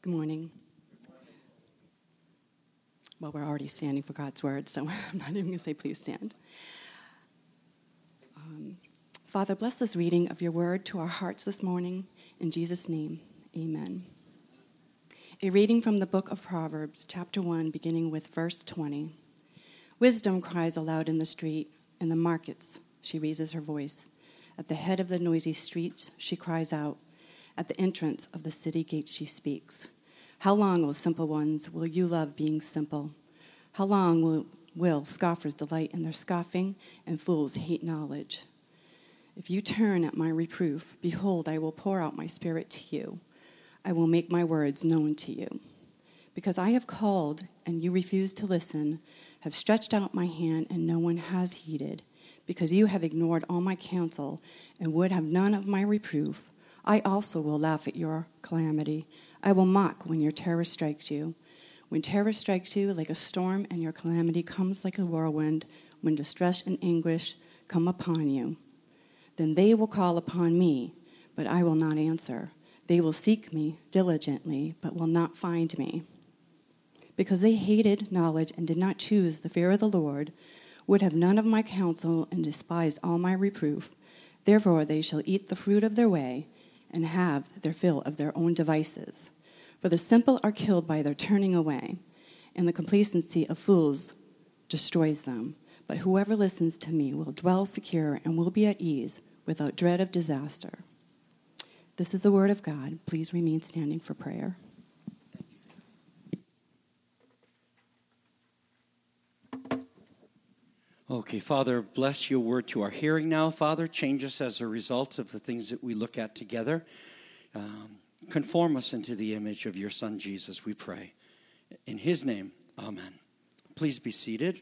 Good morning. Well, we're already standing for God's word, so I'm not even going to say please stand. Father, bless this reading of your word to our hearts this morning. In Jesus' name, amen. A reading from the book of Proverbs, chapter 1, beginning with verse 20. Wisdom cries aloud in the street, in the markets she raises her voice. At the head of the noisy streets she cries out. At the entrance of the city gates she speaks. How long, O simple ones, will you love being simple? How long will scoffers delight in their scoffing and fools hate knowledge? If you turn at my reproof, behold, I will pour out my spirit to you. I will make my words known to you. Because I have called and you refuse to listen, have stretched out my hand and no one has heeded. Because you have ignored all my counsel and would have none of my reproof, I also will laugh at your calamity. I will mock when your terror strikes you. When terror strikes you like a storm and your calamity comes like a whirlwind, when distress and anguish come upon you, then they will call upon me, but I will not answer. They will seek me diligently, but will not find me. Because they hated knowledge and did not choose the fear of the Lord, would have none of my counsel and despised all my reproof, therefore they shall eat the fruit of their way and have their fill of their own devices. For the simple are killed by their turning away, and the complacency of fools destroys them. But whoever listens to me will dwell secure and will be at ease without dread of disaster. This is the word of God. Please remain standing for prayer. Okay, Father, bless your word to our hearing now, Father. Change us as a result of the things that we look at together. Conform us into the image of your Son, Jesus, we pray. In his name, amen. Please be seated.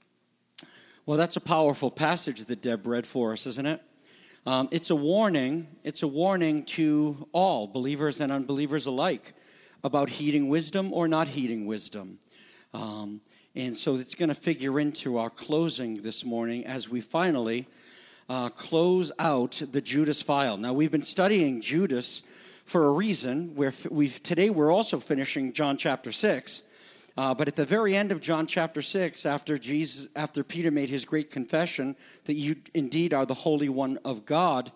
Well, that's a powerful passage that Deb read for us, isn't it? It's a warning. It's a warning to all, believers and unbelievers alike, about heeding wisdom or not heeding wisdom. And so it's going to figure into our closing this morning as we finally close out the Judas file. Now, we've been studying Judas for a reason. Today we're also finishing John chapter 6. But at the very end of John chapter 6, after Peter made his great confession that you indeed are the Holy One of God,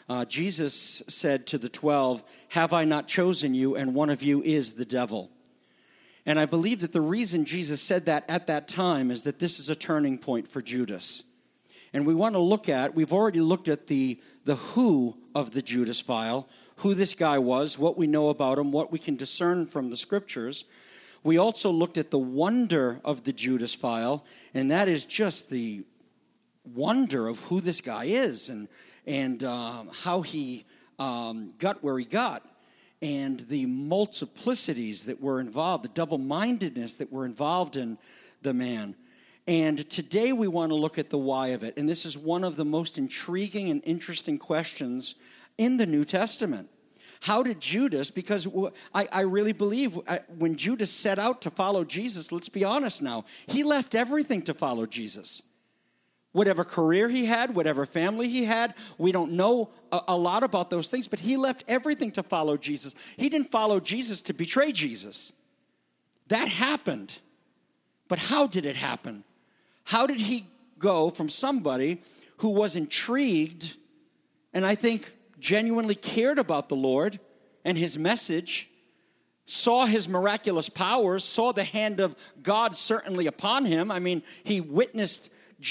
Jesus said to the 12, "Have I not chosen you, and one of you is the devil?" And I believe that the reason Jesus said that at that time is that this is a turning point for Judas. And we want to we've already looked at the who of the Judas file, who this guy was, what we know about him, what we can discern from the scriptures. We also looked at the wonder of the Judas file, and that is just the wonder of who this guy is and how he got where he got. And the multiplicities that were involved, the double-mindedness that were involved in the man. And today we want to look at the why of it. And this is one of the most intriguing and interesting questions in the New Testament. How did Judas, because I really believe when Judas set out to follow Jesus, let's be honest now, he left everything to follow Jesus. Whatever career he had, whatever family he had, we don't know a lot about those things, but he left everything to follow Jesus. He didn't follow Jesus to betray Jesus. That happened. But how did it happen? How did he go from somebody who was intrigued and I think genuinely cared about the Lord and his message, saw his miraculous powers, saw the hand of God certainly upon him. I mean, he witnessed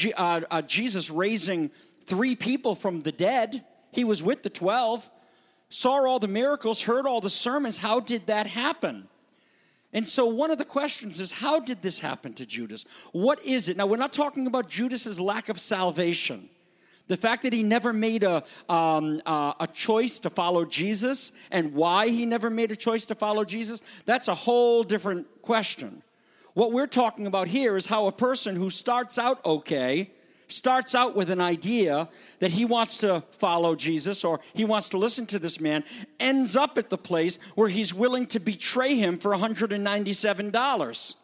Jesus raising 3 people from the dead. He was with the 12, saw all the miracles, heard all the sermons. How did that happen? And so one of the questions is, how did this happen to Judas? What is it? Now, we're not talking about Judas's lack of salvation. The fact that he never made a choice to follow Jesus and why he never made a choice to follow Jesus, that's a whole different question. What we're talking about here is how a person who starts out with an idea that he wants to follow Jesus or he wants to listen to this man, ends up at the place where he's willing to betray him for $197.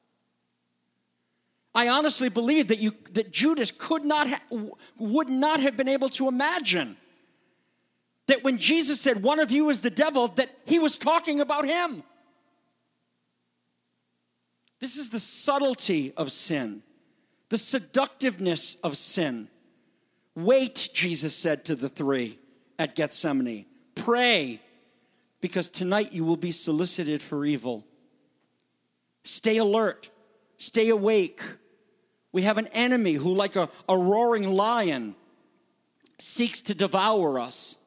I honestly believe that Judas would not have been able to imagine that when Jesus said, "One of you is the devil," that he was talking about him. This is the subtlety of sin, the seductiveness of sin. Wait, Jesus said to the three at Gethsemane. Pray, because tonight you will be solicited for evil. Stay alert. Stay awake. We have an enemy who, like a roaring lion, seeks to devour us.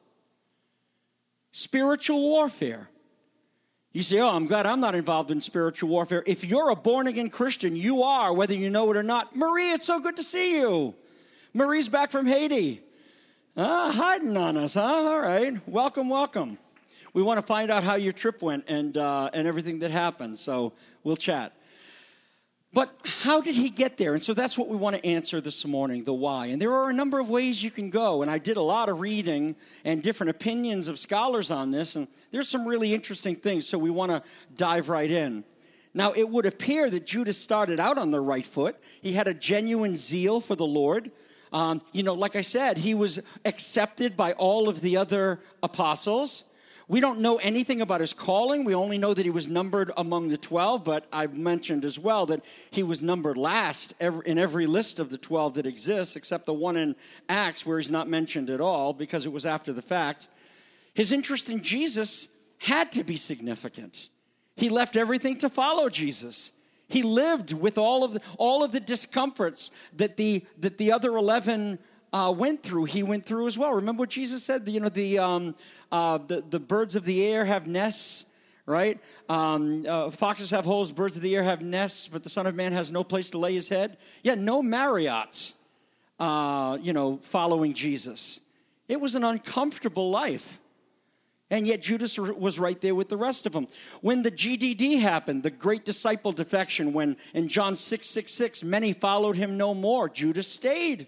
Spiritual warfare. You say, oh, I'm glad I'm not involved in spiritual warfare. If you're a born-again Christian, you are, whether you know it or not. Marie, it's so good to see you. Marie's back from Haiti. Hiding on us, huh? All right. Welcome, welcome. We want to find out how your trip went and everything that happened, so we'll chat. But how did he get there? And so that's what we want to answer this morning, the why. And there are a number of ways you can go. And I did a lot of reading and different opinions of scholars on this. And there's some really interesting things, so we want to dive right in. Now, it would appear that Judas started out on the right foot. He had a genuine zeal for the Lord. Like I said, he was accepted by all of the other apostles. We don't know anything about his calling. We only know that he was numbered among the 12, but I've mentioned as well that he was numbered last in every list of the 12 that exists, except the one in Acts where he's not mentioned at all because it was after the fact. His interest in Jesus had to be significant. He left everything to follow Jesus. He lived with all of the discomforts that the other 11 went through. He went through as well. Remember what Jesus said? The birds of the air have nests, right? Foxes have holes, birds of the air have nests, but the Son of Man has no place to lay his head. Yeah, no Marriotts, following Jesus. It was an uncomfortable life. And yet Judas was right there with the rest of them. When the GDD happened, the great disciple defection, when in John 6:66, many followed him no more, Judas stayed.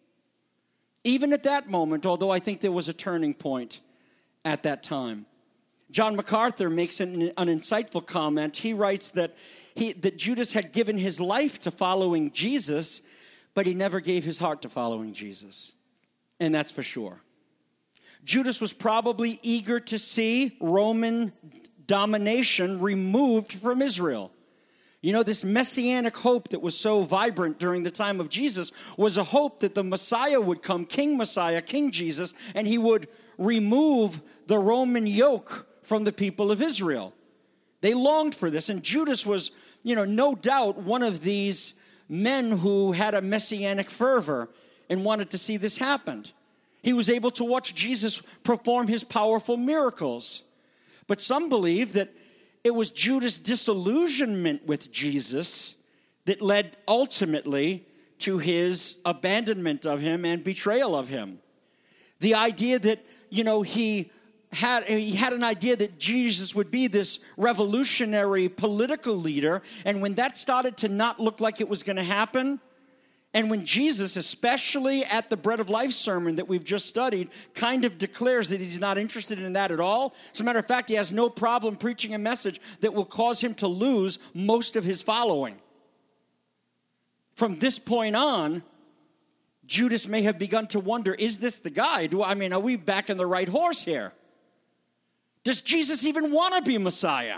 Even at that moment, although I think there was a turning point at that time. John MacArthur makes an insightful comment. He writes that Judas had given his life to following Jesus, but he never gave his heart to following Jesus. And that's for sure. Judas was probably eager to see Roman domination removed from Israel. You know, this messianic hope that was so vibrant during the time of Jesus was a hope that the Messiah would come, King Messiah, King Jesus, and he would remove the Roman yoke from the people of Israel. They longed for this, and Judas was, no doubt one of these men who had a messianic fervor and wanted to see this happen. He was able to watch Jesus perform his powerful miracles. But some believe that it was Judas' disillusionment with Jesus that led ultimately to his abandonment of him and betrayal of him. The idea that, he had an idea that Jesus would be this revolutionary political leader, and when that started to not look like it was going to happen, and when Jesus, especially at the Bread of Life sermon that we've just studied, kind of declares that he's not interested in that at all. As a matter of fact, he has no problem preaching a message that will cause him to lose most of his following. From this point on, Judas may have begun to wonder, is this the guy? Are we back on the right horse here? Does Jesus even want to be Messiah?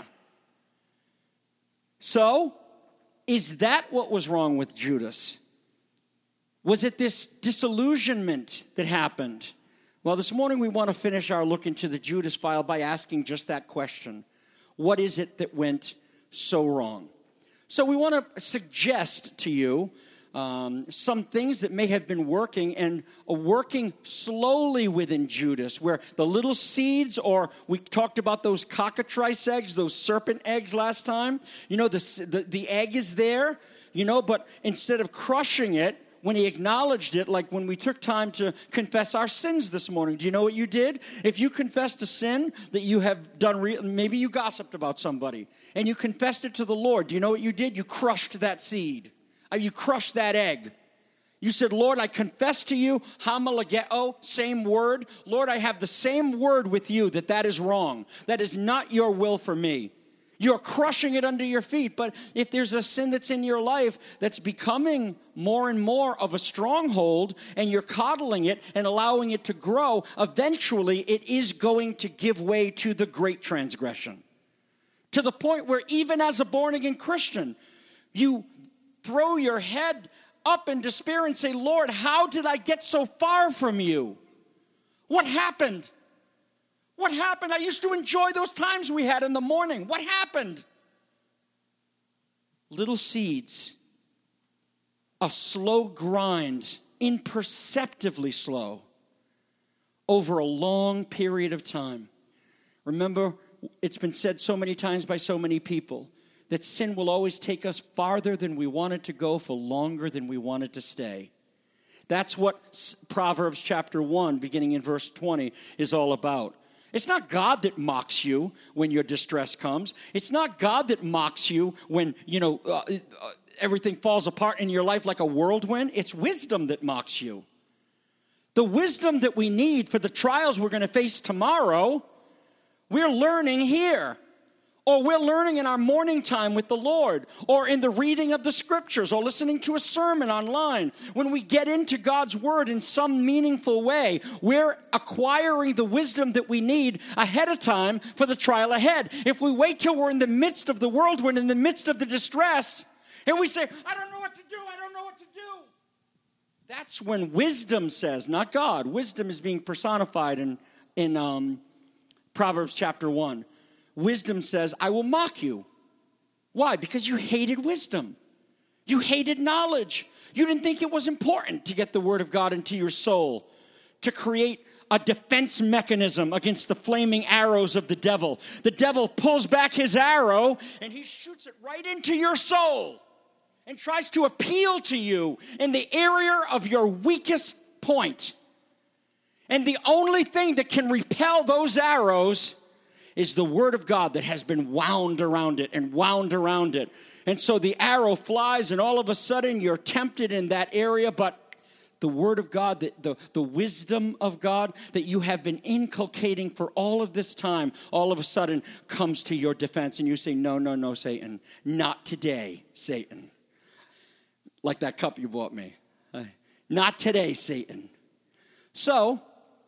So, is that what was wrong with Judas? Was it this disillusionment that happened? Well, this morning we want to finish our look into the Judas file by asking just that question. What is it that went so wrong? So we want to suggest to you some things that may have been working and working slowly within Judas, where the little seeds, or we talked about those cockatrice eggs, those serpent eggs last time. The egg is there, but instead of crushing it, when he acknowledged it, like when we took time to confess our sins this morning, do you know what you did? If you confessed a sin that you have done, maybe you gossiped about somebody, and you confessed it to the Lord, do you know what you did? You crushed that seed. You crushed that egg. You said, Lord, I confess to you, homologeo, same word. Lord, I have the same word with you that is wrong. That is not your will for me. You're crushing it under your feet. But if there's a sin that's in your life that's becoming more and more of a stronghold, and you're coddling it and allowing it to grow, eventually it is going to give way to the great transgression. To the point where even as a born-again Christian, You throw your head up in despair and say, Lord, how did I get so far from you? What happened? What happened? I used to enjoy those times we had in the morning. What happened? Little seeds, a slow grind, imperceptibly slow, over a long period of time. Remember, it's been said so many times by so many people that sin will always take us farther than we wanted to go for longer than we wanted to stay. That's what Proverbs chapter 1, beginning in verse 20, is all about. It's not God that mocks you when your distress comes. It's not God that mocks you when, everything falls apart in your life like a whirlwind. It's wisdom that mocks you. The wisdom that we need for the trials we're going to face tomorrow, we're learning here. Or we're learning in our morning time with the Lord, or in the reading of the scriptures, or listening to a sermon online. When we get into God's word in some meaningful way, we're acquiring the wisdom that we need ahead of time for the trial ahead. If we wait till we're in the midst of the whirlwind, in the midst of the distress, and we say, I don't know what to do, I don't know what to do. That's when wisdom says, not God. Wisdom is being personified in Proverbs chapter 1. Wisdom says, I will mock you. Why? Because you hated wisdom. You hated knowledge. You didn't think it was important to get the word of God into your soul, to create a defense mechanism against the flaming arrows of the devil. The devil pulls back his arrow and he shoots it right into your soul and tries to appeal to you in the area of your weakest point. And the only thing that can repel those arrows is the word of God that has been wound around it and wound around it. And so the arrow flies, and all of a sudden you're tempted in that area, but the word of God, the wisdom of God that you have been inculcating for all of this time, all of a sudden comes to your defense, and you say, no, Satan, not today, Satan. Like that cup you bought me. Not today, Satan. So,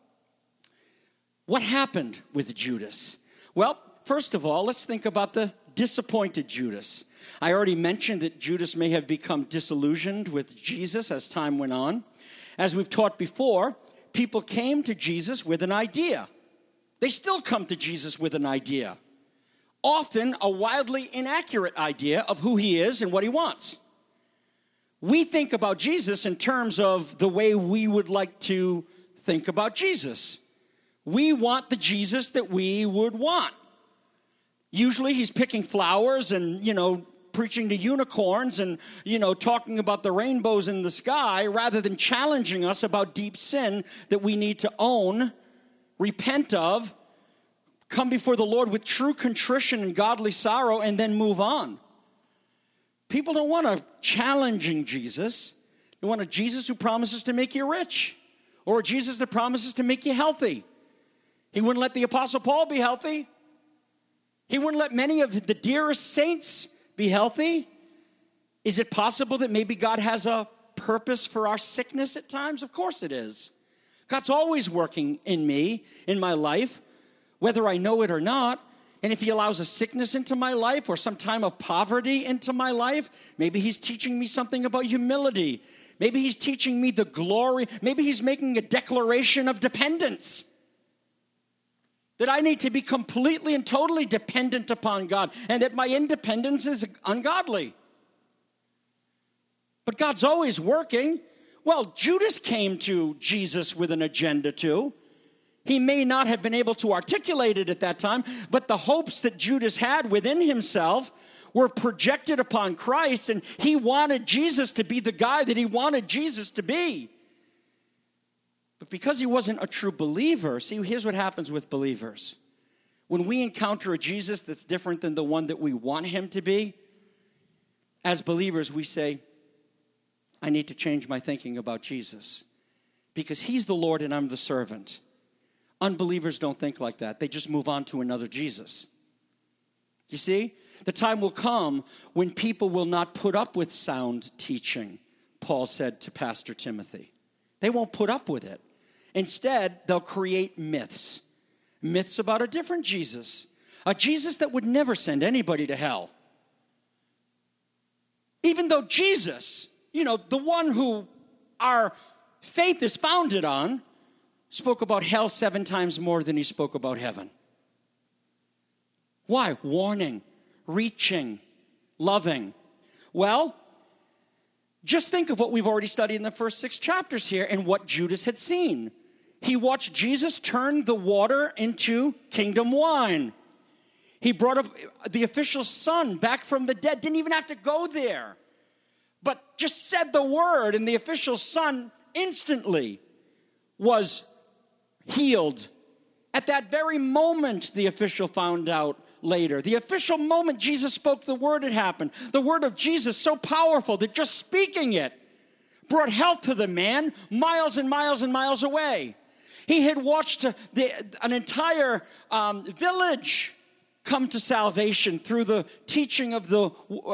what happened with Judas? Well, first of all, let's think about the disappointed Judas. I already mentioned that Judas may have become disillusioned with Jesus as time went on. As we've taught before, people came to Jesus with an idea. They still come to Jesus with an idea. Often a wildly inaccurate idea of who he is and what he wants. We think about Jesus in terms of the way we would like to think about Jesus. We want the Jesus that we would want. Usually he's picking flowers and, preaching to unicorns and, talking about the rainbows in the sky rather than challenging us about deep sin that we need to own, repent of, come before the Lord with true contrition and godly sorrow, and then move on. People don't want a challenging Jesus. They want a Jesus who promises to make you rich, or a Jesus that promises to make you healthy. He wouldn't let the Apostle Paul be healthy. He wouldn't let many of the dearest saints be healthy. Is it possible that maybe God has a purpose for our sickness at times? Of course it is. God's always working in me, in my life, whether I know it or not. And if he allows a sickness into my life or some time of poverty into my life, maybe he's teaching me something about humility. Maybe he's teaching me the glory. Maybe he's making a declaration of dependence. That I need to be completely and totally dependent upon God, and that my independence is ungodly. But God's always working. Well, Judas came to Jesus with an agenda too. He may not have been able to articulate it at that time, but the hopes that Judas had within himself were projected upon Christ, and he wanted Jesus to be the guy that he wanted Jesus to be. But because he wasn't a true believer, see, here's what happens with believers. When we encounter a Jesus that's different than the one that we want him to be, as believers, we say, I need to change my thinking about Jesus because he's the Lord and I'm the servant. Unbelievers don't think like that. They just move on to another Jesus. You see, the time will come when people will not put up with sound teaching, Paul said to Pastor Timothy. They won't put up with it. Instead, they'll create myths. Myths about a different Jesus. A Jesus that would never send anybody to hell. Even though Jesus, the one who our faith is founded on, spoke about hell 7 times more than he spoke about heaven. Why? Warning, reaching, loving. Well, just think of what we've already studied in the first 6 chapters here and what Judas had seen. He watched Jesus turn the water into kingdom wine. He brought up the official son back from the dead, didn't even have to go there, but just said the word, and the official son instantly was healed. At that very moment, the official found out later. The official moment Jesus spoke the word, it happened. The word of Jesus, so powerful that just speaking it brought health to the man miles and miles and miles away. He had watched an entire village come to salvation through the teaching of the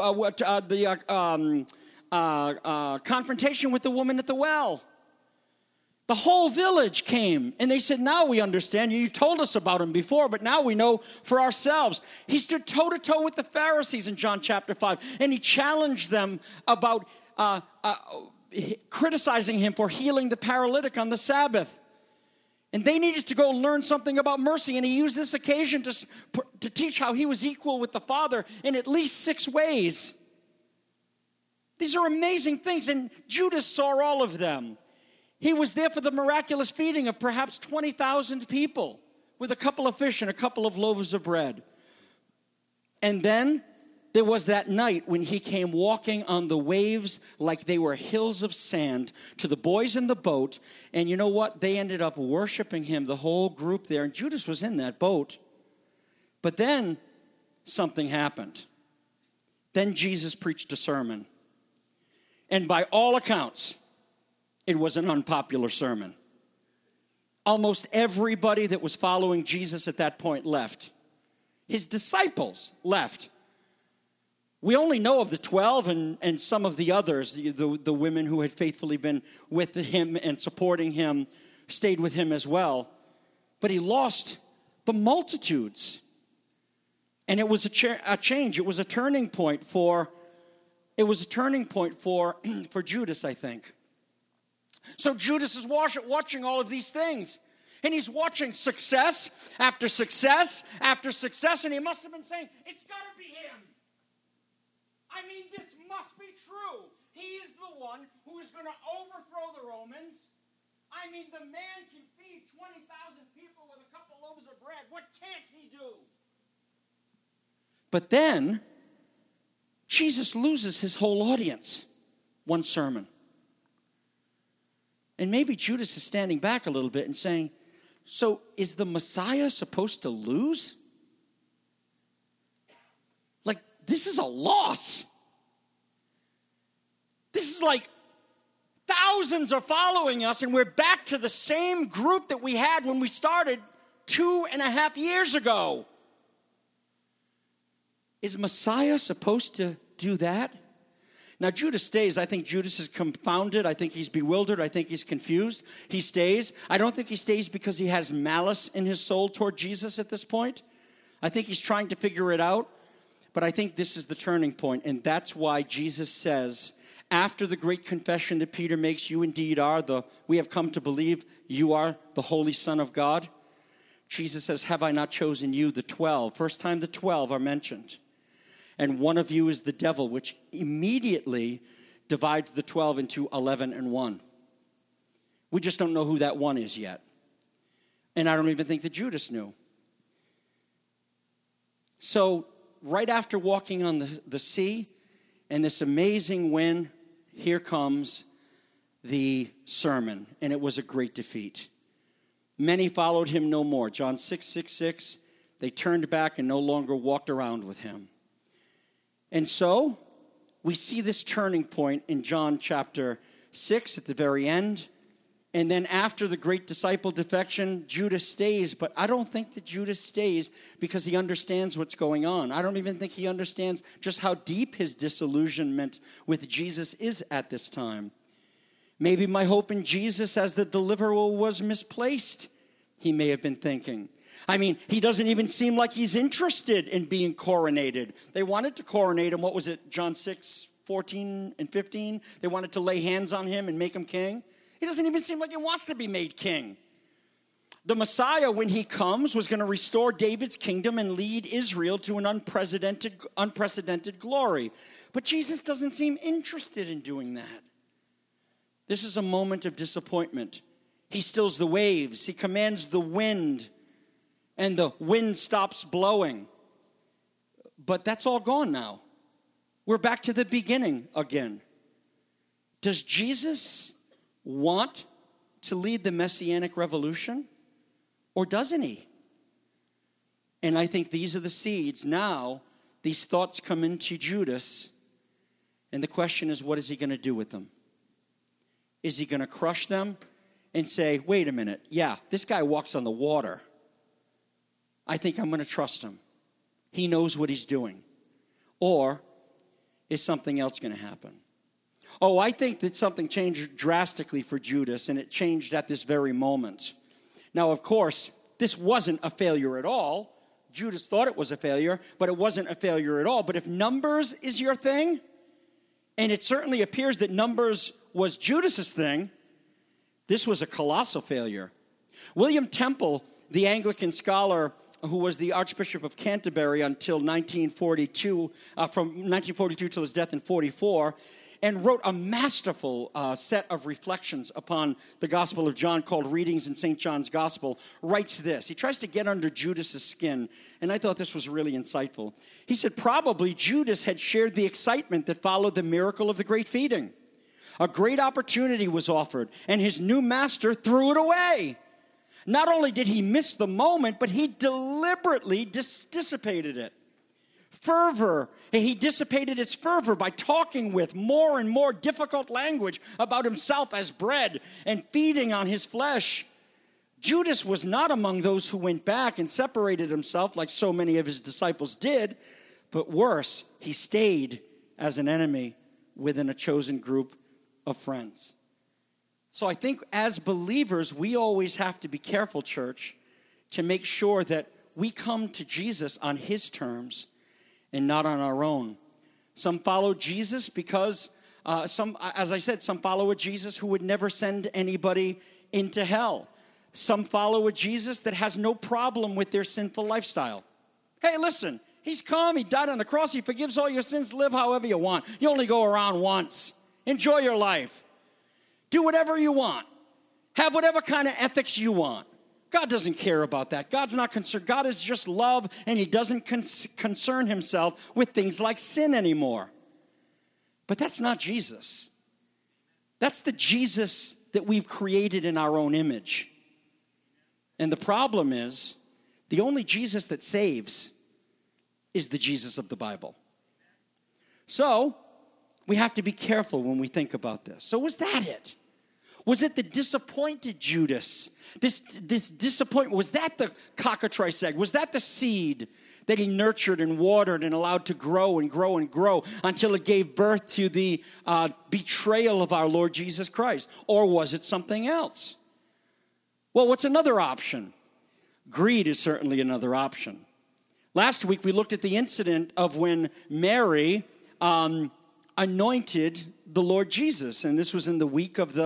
confrontation with the woman at the well. The whole village came, and they said, now we understand. You told us about him before, but now we know for ourselves. He stood toe-to-toe with the Pharisees in John chapter 5, and he challenged them about criticizing him for healing the paralytic on the Sabbath. And they needed to go learn something about mercy, and he used this occasion to teach how he was equal with the Father in at least 6 ways. These are amazing things, and Judas saw all of them. He was there for the miraculous feeding of perhaps 20,000 people with a couple of fish and a couple of loaves of bread. And then there was that night when he came walking on the waves like they were hills of sand to the boys in the boat. And you know what? They ended up worshiping him, the whole group there. And Judas was in that boat. But then something happened. Then Jesus preached a sermon. And by all accounts, it was an unpopular sermon. Almost everybody that was following Jesus at that point left. His disciples left. We only know of the 12 and some of the others, the women who had faithfully been with him and supporting him, stayed with him as well. But he lost the multitudes. And it was a change. It was a turning point for Judas, I think. So Judas is watching all of these things. And he's watching success after success after success. And he must have been saying, it's got to be him. I mean, this must be true. He is the one who is going to overthrow the Romans. I mean, the man can feed 20,000 people with a couple loaves of bread. What can't he do? But then, Jesus loses his whole audience. One sermon. And maybe Judas is standing back a little bit and saying, so is the Messiah supposed to lose? Like, this is a loss. This is like thousands are following us, and we're back to the same group that we had when we started 2.5 years ago. Is Messiah supposed to do that? Now, Judas stays. I think Judas is confounded. I think he's bewildered. I think he's confused. He stays. I don't think he stays because he has malice in his soul toward Jesus at this point. I think he's trying to figure it out. But I think this is the turning point, and that's why Jesus says, after the great confession that Peter makes, you indeed we have come to believe you are the Holy Son of God. Jesus says, have I not chosen you, the 12? First time the 12 are mentioned. And one of you is the devil, which immediately divides the 12 into 11 and 1. We just don't know who that one is yet. And I don't even think that Judas knew. So right after walking on the sea and this amazing wind, here comes the sermon. And it was a great defeat. Many followed him no more. John 6:66, they turned back and no longer walked around with him. And so, we see this turning point in John chapter 6 at the very end. And then after the great disciple defection, Judas stays. But I don't think that Judas stays because he understands what's going on. I don't even think he understands just how deep his disillusionment with Jesus is at this time. Maybe my hope in Jesus as the deliverer was misplaced, he may have been thinking. I mean, he doesn't even seem like he's interested in being coronated. They wanted to coronate him, what was it, John 6, 14 and 15. They wanted to lay hands on him and make him king. He doesn't even seem like he wants to be made king. The Messiah, when he comes, was going to restore David's kingdom and lead Israel to an unprecedented glory. But Jesus doesn't seem interested in doing that. This is a moment of disappointment. He stills the waves. He commands the wind, and the wind stops blowing. But that's all gone now. We're back to the beginning again. Does Jesus want to lead the Messianic revolution? Or doesn't he? And I think these are the seeds. Now, these thoughts come into Judas, and the question is, what is he going to do with them? Is he going to crush them and say, wait a minute, yeah, this guy walks on the water. I think I'm going to trust him. He knows what he's doing. Or is something else going to happen? Oh, I think that something changed drastically for Judas, and it changed at this very moment. Now, of course, this wasn't a failure at all. Judas thought it was a failure, but it wasn't a failure at all. But if numbers is your thing, and it certainly appears that numbers was Judas's thing, this was a colossal failure. William Temple, the Anglican scholar who was the Archbishop of Canterbury until 1942, from 1942 till his death in 44, and wrote a masterful set of reflections upon the Gospel of John called Readings in St. John's Gospel, writes this. He tries to get under Judas's skin, and I thought this was really insightful. He said, probably Judas had shared the excitement that followed the miracle of the great feeding. A great opportunity was offered, and his new master threw it away. Not only did he miss the moment, but he deliberately dissipated it. Fervor, he dissipated its fervor by talking with more and more difficult language about himself as bread and feeding on his flesh. Judas was not among those who went back and separated himself like so many of his disciples did, but worse, he stayed as an enemy within a chosen group of friends. So I think as believers, we always have to be careful, church, to make sure that we come to Jesus on his terms and not on our own. Some follow Jesus because, some follow a Jesus who would never send anybody into hell. Some follow a Jesus that has no problem with their sinful lifestyle. Hey, listen, he's come, he died on the cross, he forgives all your sins, live however you want. You only go around once. Enjoy your life. Do whatever you want. Have whatever kind of ethics you want. God doesn't care about that. God's not concerned. God is just love, and he doesn't concern himself with things like sin anymore. But that's not Jesus. That's the Jesus that we've created in our own image. And the problem is, the only Jesus that saves is the Jesus of the Bible. So, we have to be careful when we think about this. So was that it? Was it the disappointed Judas? This disappointment, was that the cockatrice egg? Was that the seed that he nurtured and watered and allowed to grow and grow and grow until it gave birth to the betrayal of our Lord Jesus Christ? Or was it something else? Well, what's another option? Greed is certainly another option. Last week we looked at the incident of when Mary anointed the Lord Jesus, and this was in the week of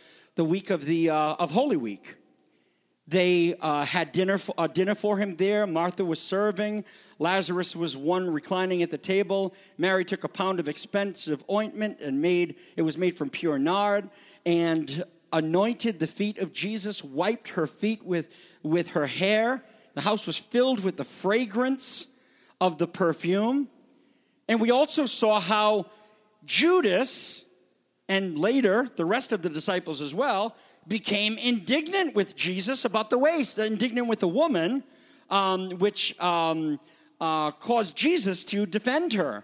of Holy Week. They had dinner for him there. Martha was serving. Lazarus was one reclining at the table. Mary took a pound of expensive ointment and it was made from pure nard, and anointed the feet of Jesus, wiped her feet with her hair. The house was filled with the fragrance of the perfume. And we also saw how Judas, and later the rest of the disciples as well, became indignant with Jesus about the waste, indignant with the woman, which caused Jesus to defend her.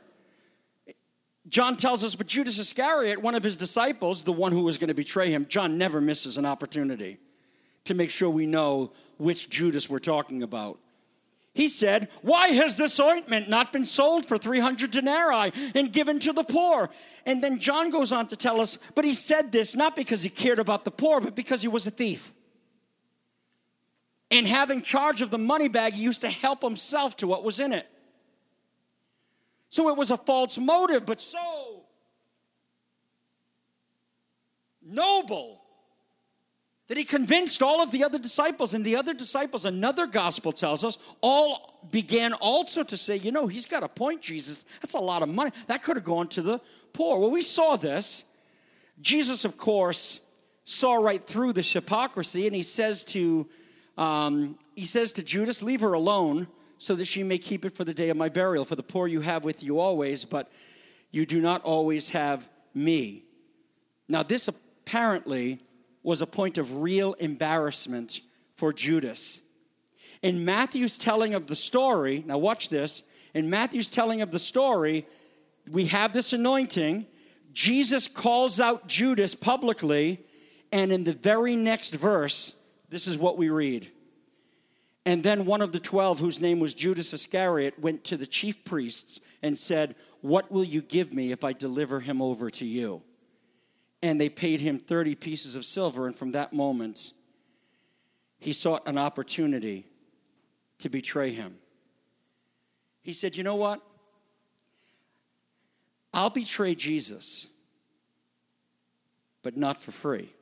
John tells us, but Judas Iscariot, one of his disciples, the one who was going to betray him, John never misses an opportunity to make sure we know which Judas we're talking about. He said, why has this ointment not been sold for 300 denarii and given to the poor? And then John goes on to tell us, but he said this not because he cared about the poor, but because he was a thief. And having charge of the money bag, he used to help himself to what was in it. So it was a false motive, but so noble, that he convinced all of the other disciples. And the other disciples, another gospel tells us, all began also to say, you know, he's got a point, Jesus. That's a lot of money. That could have gone to the poor. Well, we saw this. Jesus, of course, saw right through this hypocrisy, and he says to Judas, leave her alone so that she may keep it for the day of my burial. For the poor you have with you always, but you do not always have me. Now, this apparently was a point of real embarrassment for Judas. In Matthew's telling of the story, now watch this, in Matthew's telling of the story, we have this anointing. Jesus calls out Judas publicly, and in the very next verse, this is what we read. And then one of the 12, whose name was Judas Iscariot, went to the chief priests and said, what will you give me if I deliver him over to you? And they paid him 30 pieces of silver, and from that moment, he sought an opportunity to betray him. He said, you know what? I'll betray Jesus, but not for free.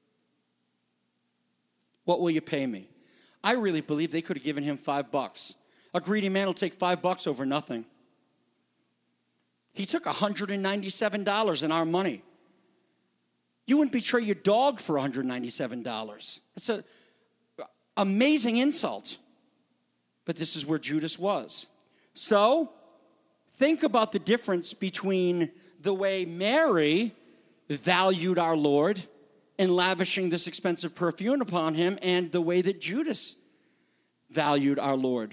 What will you pay me? I really believe they could have given him $5. A greedy man will take $5 over nothing. He took $197 in our money. You wouldn't betray your dog for $197. It's an amazing insult. But this is where Judas was. So, think about the difference between the way Mary valued our Lord in lavishing this expensive perfume upon him and the way that Judas valued our Lord,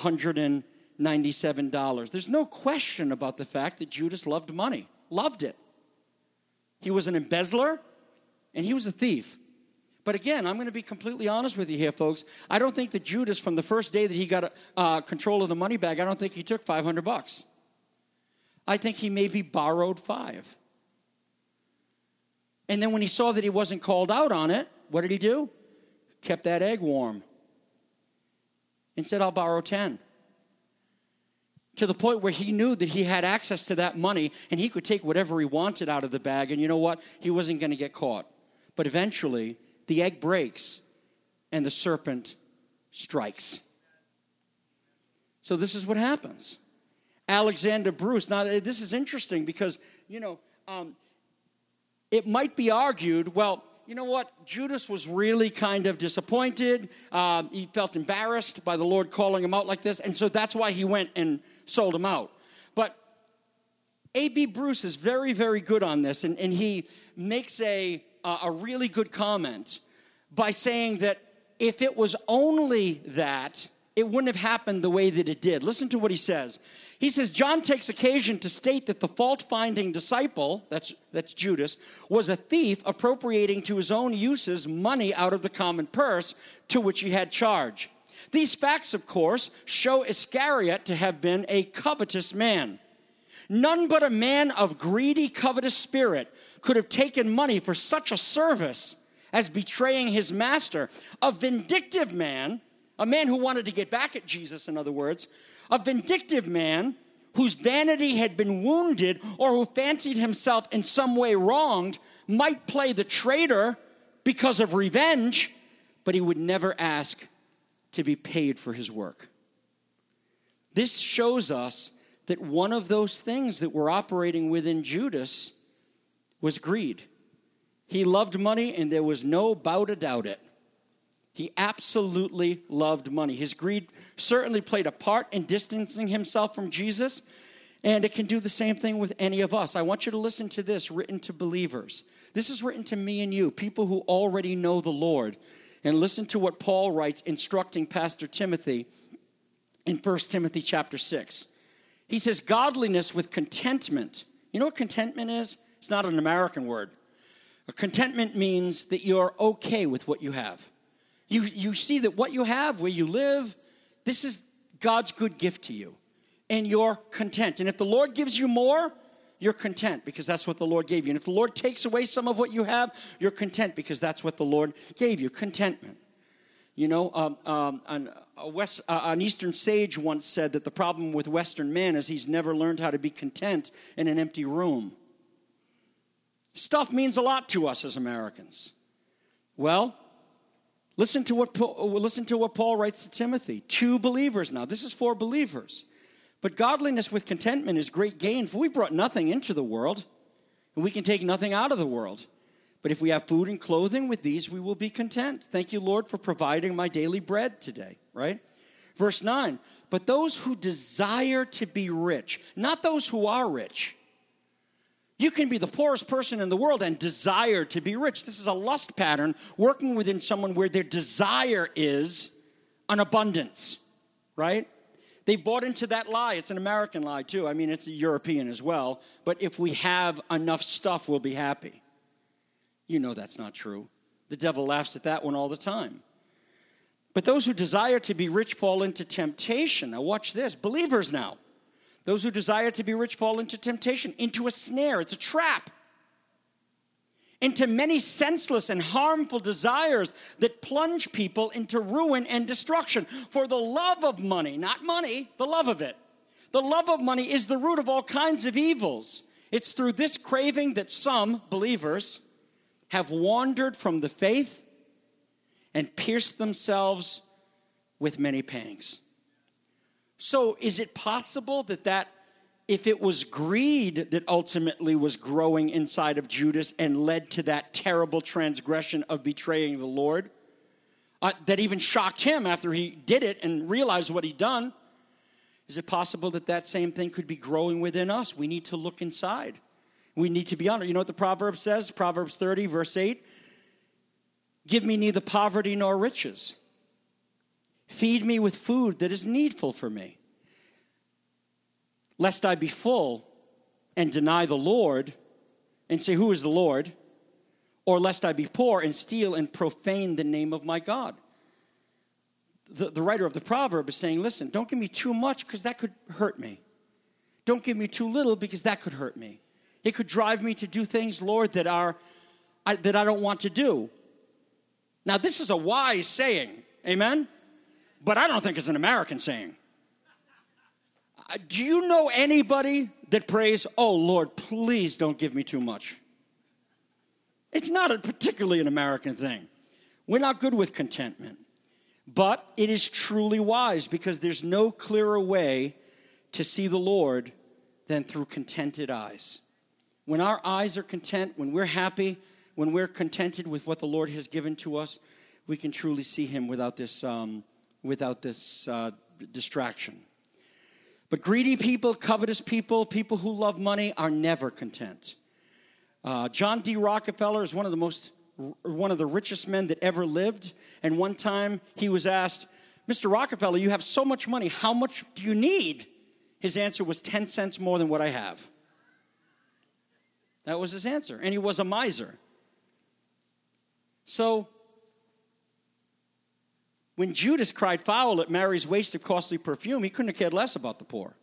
$197. There's no question about the fact that Judas loved money, loved it. He was an embezzler, and he was a thief. But again, I'm going to be completely honest with you here, folks. I don't think that Judas, from the first day that he got control of the money bag, I don't think he took $500. I think he maybe borrowed $5. And then when he saw that he wasn't called out on it, what did he do? Kept that egg warm. And said, I'll borrow 10. To the point where he knew that he had access to that money and he could take whatever he wanted out of the bag. And you know what? He wasn't going to get caught. But eventually, the egg breaks and the serpent strikes. So this is what happens. Alexander Bruce. Now, this is interesting because, it might be argued, well, you know what? Judas was really kind of disappointed. He felt embarrassed by the Lord calling him out like this, and so that's why he went and sold him out. But A.B. Bruce is very, very good on this, and he makes a really good comment by saying that if it was only that, it wouldn't have happened the way that it did. Listen to what he says. He says, John takes occasion to state that the fault-finding disciple, that's Judas, was a thief appropriating to his own uses money out of the common purse to which he had charge. These facts, of course, show Iscariot to have been a covetous man. None but a man of greedy, covetous spirit could have taken money for such a service as betraying his master. A vindictive man, a man who wanted to get back at Jesus, in other words, a vindictive man whose vanity had been wounded or who fancied himself in some way wronged might play the traitor because of revenge, but he would never ask to be paid for his work. This shows us that one of those things that were operating within Judas was greed. He loved money, and there was no doubt about it. He absolutely loved money. His greed certainly played a part in distancing himself from Jesus, and it can do the same thing with any of us. I want you to listen to this, written to believers. This is written to me and you, people who already know the Lord. And listen to what Paul writes, instructing Pastor Timothy in 1 Timothy chapter 6. He says, godliness with contentment. You know what contentment is? It's not an American word. Contentment means that you're okay with what you have. You see that what you have, where you live, this is God's good gift to you. And you're content. And if the Lord gives you more, you're content because that's what the Lord gave you. And if the Lord takes away some of what you have, you're content because that's what the Lord gave you. Contentment. You know, an Eastern sage once said that the problem with Western man is he's never learned how to be content in an empty room. Stuff means a lot to us as Americans. Well, listen to what Paul writes to Timothy. 2 believers now. This is for believers. But godliness with contentment is great gain, for we brought nothing into the world, and we can take nothing out of the world. But if we have food and clothing, with these we will be content. Thank you, Lord, for providing my daily bread today, right? Verse 9, but those who desire to be rich, not those who are rich. You can be the poorest person in the world and desire to be rich. This is a lust pattern working within someone where their desire is an abundance, right? They bought into that lie. It's an American lie, too. I mean, it's a European as well. But if we have enough stuff, we'll be happy. You know that's not true. The devil laughs at that one all the time. But those who desire to be rich fall into temptation. Now watch this. Believers now. Those who desire to be rich fall into temptation, into a snare. It's a trap. Into many senseless and harmful desires that plunge people into ruin and destruction. For the love of money, not money, the love of it. The love of money is the root of all kinds of evils. It's through this craving that some believers have wandered from the faith and pierced themselves with many pangs. So is it possible that if it was greed that ultimately was growing inside of Judas and led to that terrible transgression of betraying the Lord, that even shocked him after he did it and realized what he'd done, is it possible that same thing could be growing within us? We need to look inside. We need to be honest. You know what the proverb says? Proverbs 30, verse 8. Give me neither poverty nor riches. Feed me with food that is needful for me. Lest I be full and deny the Lord and say, who is the Lord? Or lest I be poor and steal and profane the name of my God. The writer of the proverb is saying, listen, don't give me too much because that could hurt me. Don't give me too little because that could hurt me. It could drive me to do things, Lord, that I don't want to do. Now, this is a wise saying, amen? But I don't think it's an American saying. Do you know anybody that prays, oh, Lord, please don't give me too much? It's not particularly an American thing. We're not good with contentment. But it is truly wise because there's no clearer way to see the Lord than through contented eyes. When our eyes are content, when we're happy, when we're contented with what the Lord has given to us, we can truly see him without this distraction. But greedy people, covetous people, people who love money are never content. John D. Rockefeller is one of the richest men that ever lived. And one time he was asked, Mr. Rockefeller, you have so much money. How much do you need? His answer was 10 cents more than what I have. That was his answer. And he was a miser. So, when Judas cried foul at Mary's waste of costly perfume, he couldn't have cared less about the poor.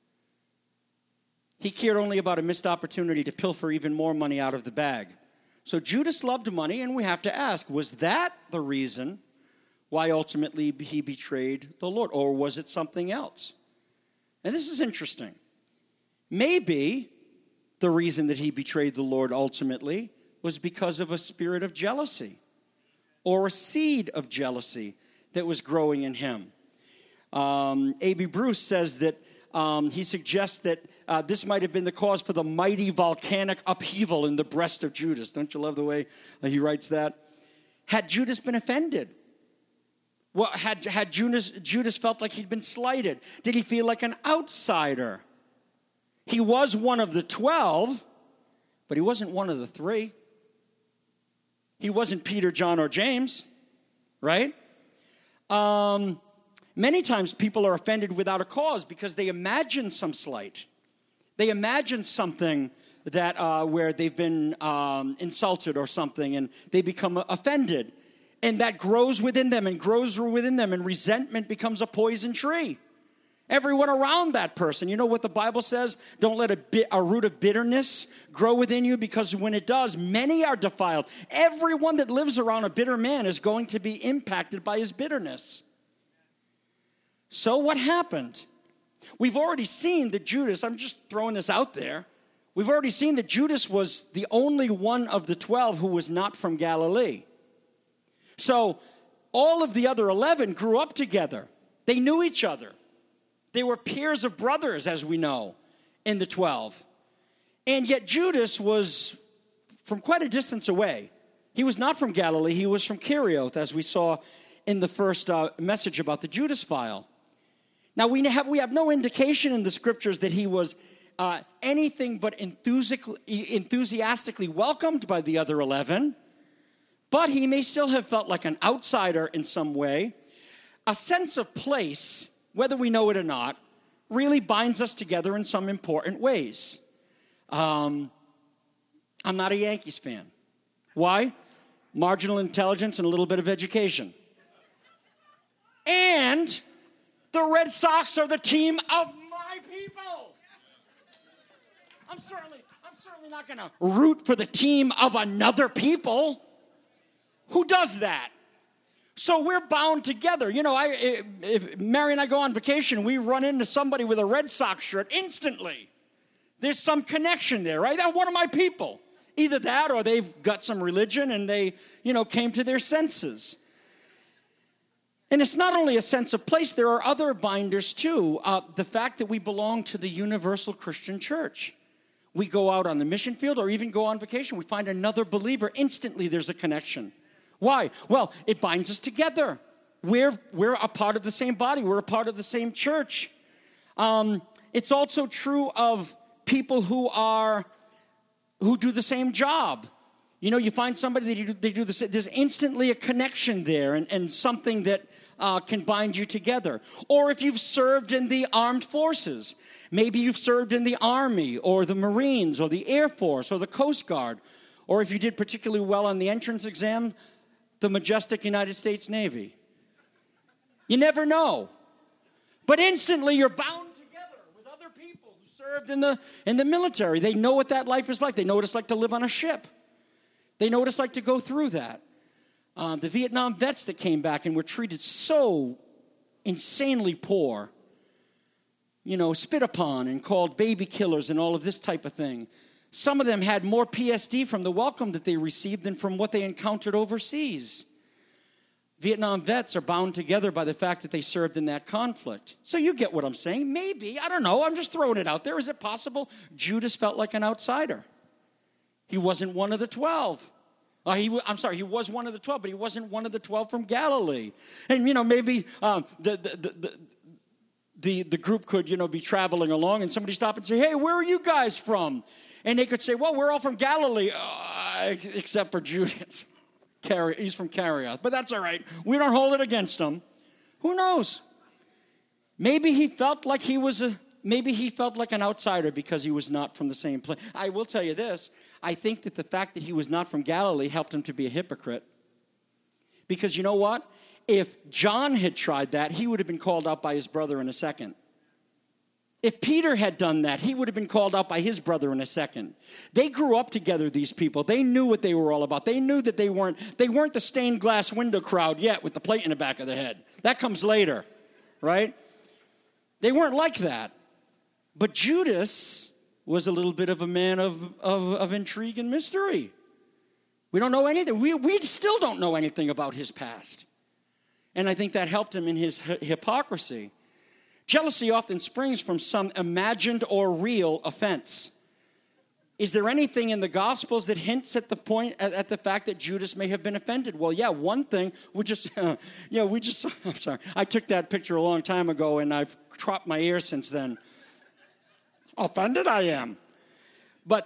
He cared only about a missed opportunity to pilfer even more money out of the bag. So Judas loved money, and we have to ask, was that the reason why ultimately he betrayed the Lord? Or was it something else? And this is interesting. Maybe the reason that he betrayed the Lord ultimately was because of a spirit of jealousy or a seed of jealousy that was growing in him. A.B. Bruce says that he suggests that this might have been the cause for the mighty volcanic upheaval in the breast of Judas. Don't you love the way he writes that? Had Judas been offended? Well, had Judas felt like he'd been slighted? Did he feel like an outsider? He was one of the 12, but he wasn't one of the 3. He wasn't Peter, John, or James, right? Many times people are offended without a cause because they imagine some slight. They imagine something that where they've been insulted or something, and they become offended. And that grows within them and grows within them, and resentment becomes a poison tree. Everyone around that person. You know what the Bible says? Don't let a root of bitterness grow within you, because when it does, many are defiled. Everyone that lives around a bitter man is going to be impacted by his bitterness. So what happened? We've already seen that Judas, I'm just throwing this out there, We've already seen that Judas was the only one of the 12 who was not from Galilee. So all of the other 11 grew up together. They knew each other. They were peers of brothers, as we know, in the 12. And yet Judas was from quite a distance away. He was not from Galilee. He was from Kerioth, as we saw in the first message about the Judas file. Now, we have no indication in the scriptures that he was anything but enthusiastically welcomed by the other 11, but he may still have felt like an outsider in some way. A sense of place, whether we know it or not, really binds us together in some important ways. I'm not a Yankees fan. Why? Marginal intelligence and a little bit of education. And the Red Sox are the team of my people. I'm certainly not going to root for the team of another people. Who does that? So we're bound together. You know, if Mary and I go on vacation, we run into somebody with a Red Sox shirt instantly. There's some connection there, right? They're one of my people. Either that or they've got some religion and they, came to their senses. And it's not only a sense of place, there are other binders too. The fact that we belong to the universal Christian church. We go out on the mission field or even go on vacation. We find another believer. Instantly there's a connection. Why? Well, it binds us together. We're a part of the same body. We're a part of the same church. It's also true of people who do the same job. You find somebody that they do the same. There's instantly a connection there and something that can bind you together. Or if you've served in the armed forces, maybe you've served in the Army or the Marines or the Air Force or the Coast Guard, or if you did particularly well on the entrance exam, the majestic United States Navy. You never know. But instantly you're bound together with other people who served in the military. They know what that life is like. They know what it's like to live on a ship. They know what it's like to go through that. The Vietnam vets that came back and were treated so insanely poor, spit upon and called baby killers and all of this type of thing. Some of them had more PSD from the welcome that they received than from what they encountered overseas. Vietnam vets are bound together by the fact that they served in that conflict. So you get what I'm saying. Maybe, I don't know, I'm just throwing it out there. Is it possible Judas felt like an outsider? He wasn't one of the 12. He was one of the 12, but he wasn't one of the 12 from Galilee. And, maybe the group could, be traveling along and somebody stop and say, hey, where are you guys from? And they could say, well, we're all from Galilee, except for Judas. He's from Kerioth, but that's all right. We don't hold it against him. Who knows? Maybe he felt like an outsider because he was not from the same place. I will tell you this. I think that the fact that he was not from Galilee helped him to be a hypocrite. Because you know what? If John had tried that, he would have been called out by his brother in a second. If Peter had done that, he would have been called out by his brother in a second. They grew up together, these people. They knew what they were all about. They knew that they weren't the stained glass window crowd yet with the plate in the back of the head. That comes later, right? They weren't like that. But Judas was a little bit of a man of intrigue and mystery. We don't know anything. We still don't know anything about his past. And I think that helped him in his hypocrisy. Jealousy often springs from some imagined or real offense. Is there anything in the Gospels that hints at the fact that Judas may have been offended? Well, yeah, one thing, I'm sorry. I took that picture a long time ago and I've cropped my ear since then. Offended I am. But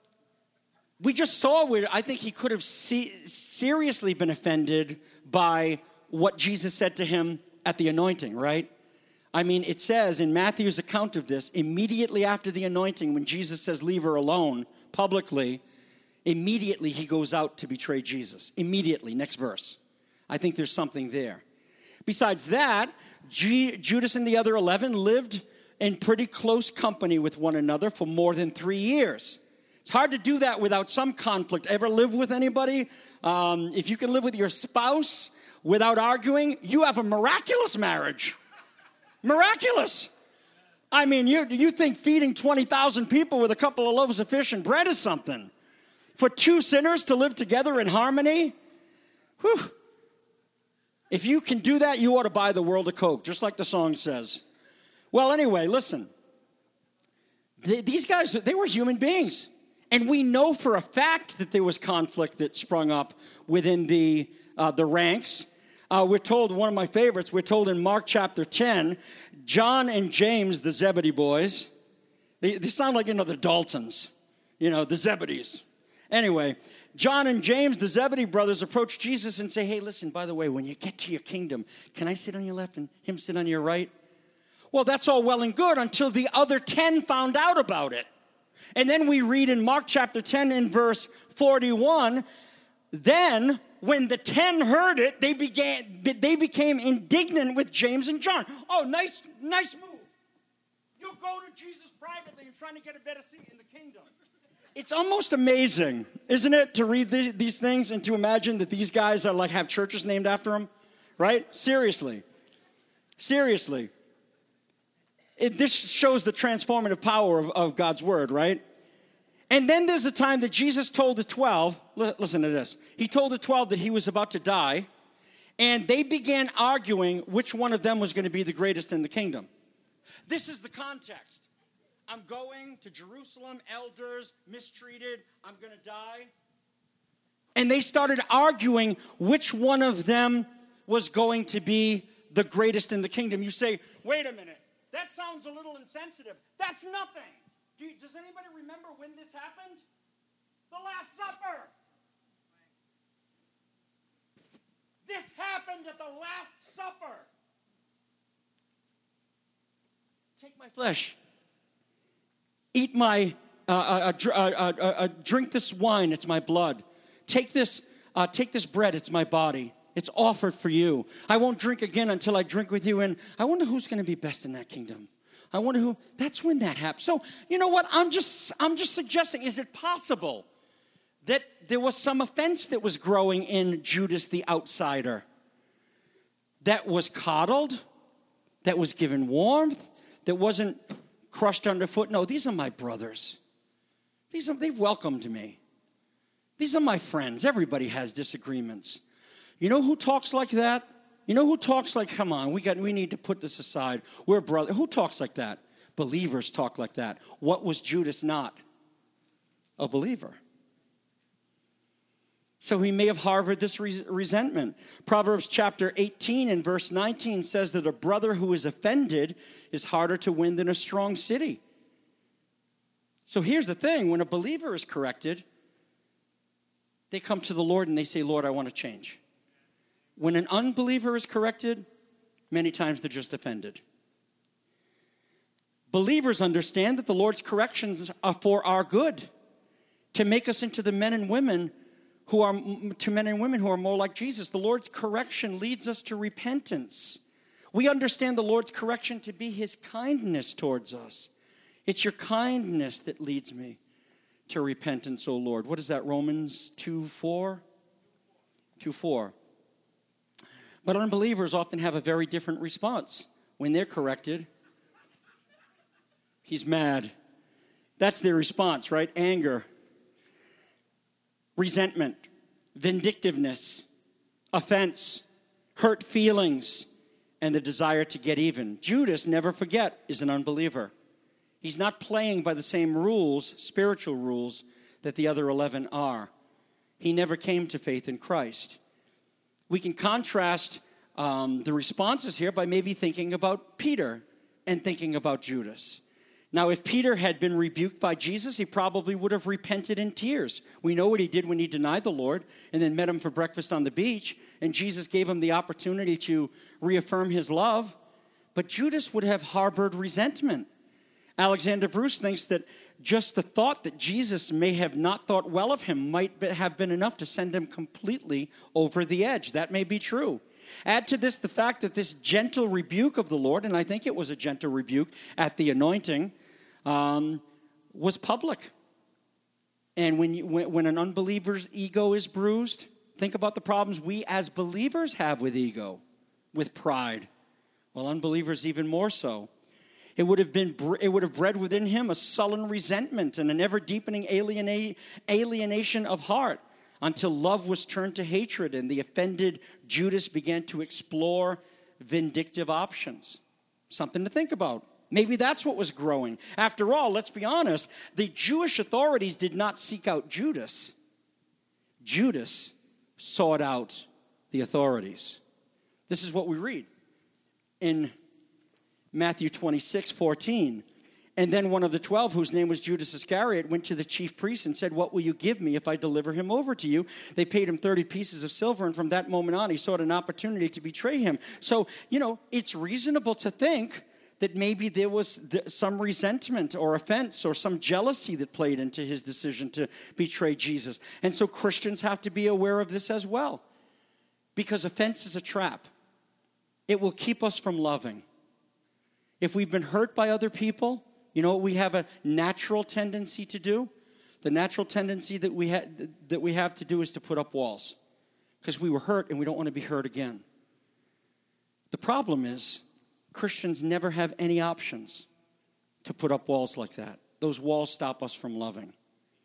we just saw where I think he could have seriously been offended by what Jesus said to him at the anointing, right? I mean, it says in Matthew's account of this, immediately after the anointing, when Jesus says, leave her alone publicly, immediately he goes out to betray Jesus. Immediately, next verse. I think there's something there. Besides that, Judas and the other 11 lived in pretty close company with one another for more than 3 years. It's hard to do that without some conflict. Ever live with anybody? If you can live with your spouse without arguing, you have a miraculous marriage. Miraculous. I mean, you think feeding 20,000 people with a couple of loaves of fish and bread is something. For two sinners to live together in harmony? Whew. If you can do that, you ought to buy the world a Coke, just like the song says. Well, anyway, listen. These guys, they were human beings. And we know for a fact that there was conflict that sprung up within the ranks. We're told, one of my favorites, we're told in Mark chapter 10, John and James, the Zebedee boys, they sound like, the Daltons, the Zebedees. Anyway, John and James, the Zebedee brothers, approach Jesus and say, hey, listen, by the way, when you get to your kingdom, can I sit on your left and him sit on your right? Well, that's all well and good until the other 10 found out about it. And then we read in Mark chapter 10 in verse 41, then when the 10 heard it, they became indignant with James and John. Oh, nice move. You'll go to Jesus privately and trying to get a better seat in the kingdom. It's almost amazing, isn't it, to read these things and to imagine that these guys are have churches named after them, right? Seriously. This shows the transformative power of God's word, right? And then there's a time that Jesus told the 12, listen to this. He told the 12 that he was about to die, and they began arguing which one of them was going to be the greatest in the kingdom. This is the context. I'm going to Jerusalem, elders, mistreated, I'm going to die. And they started arguing which one of them was going to be the greatest in the kingdom. You say, wait a minute, that sounds a little insensitive. That's nothing. Does anybody remember when this happened? The Last Supper. This happened at the Last Supper. Take my flesh. Eat my, drink this wine, it's my blood. Take this bread, it's my body. It's offered for you. I won't drink again until I drink with you. And I wonder who's going to be best in that kingdom. I wonder who. That's when that happens. So, you know what? I'm just suggesting, is it possible that there was some offense that was growing in Judas the outsider? That was coddled? That was given warmth? That wasn't crushed underfoot? No, these are my brothers. They've welcomed me. These are my friends. Everybody has disagreements. You know who talks like that? You know who talks like, come on, we need to put this aside. We're brothers. Who talks like that? Believers talk like that. What was Judas not? A believer. So he may have harbored this resentment. Proverbs chapter 18 and verse 19 says that a brother who is offended is harder to win than a strong city. So here's the thing. When a believer is corrected, they come to the Lord and they say, Lord, I want to change. When an unbeliever is corrected, many times they're just offended. Believers understand that the Lord's corrections are for our good, to make us into the men and women who are more like Jesus. The Lord's correction leads us to repentance. We understand the Lord's correction to be his kindness towards us. It's your kindness that leads me to repentance, O Lord. What is that, Romans 2:4? 2:4. But unbelievers often have a very different response. When they're corrected, he's mad. That's their response, right? Anger, resentment, vindictiveness, offense, hurt feelings, and the desire to get even. Judas, never forget, is an unbeliever. He's not playing by the same rules, spiritual rules, that the other 11 are. He never came to faith in Christ. We can contrast the responses here by maybe thinking about Peter and thinking about Judas. Now, if Peter had been rebuked by Jesus, he probably would have repented in tears. We know what he did when he denied the Lord and then met him for breakfast on the beach, and Jesus gave him the opportunity to reaffirm his love. But Judas would have harbored resentment. Alexander Bruce thinks that just the thought that Jesus may have not thought well of him might have been enough to send him completely over the edge. That may be true. Add to this the fact that this gentle rebuke of the Lord, and I think it was a gentle rebuke at the anointing, was public. And when an unbeliever's ego is bruised, think about the problems we as believers have with ego, with pride. Well, unbelievers even more so. It would have bred within him a sullen resentment and an ever-deepening alienation of heart until love was turned to hatred and the offended Judas began to explore vindictive options. Something to think about. Maybe that's what was growing. After all, let's be honest, the Jewish authorities did not seek out Judas. Judas sought out the authorities. This is what we read in Matthew 26:14. And then one of the 12, whose name was Judas Iscariot, went to the chief priests and said, "What will you give me if I deliver him over to you?" They paid him 30 pieces of silver, and from that moment on, he sought an opportunity to betray him. So, it's reasonable to think that maybe there was some resentment or offense or some jealousy that played into his decision to betray Jesus. And so Christians have to be aware of this as well, because offense is a trap. It will keep us from loving. If we've been hurt by other people, what we have a natural tendency to do? The natural tendency that we have to do is to put up walls, because we were hurt and we don't want to be hurt again. The problem is Christians never have any options to put up walls like that. Those walls stop us from loving.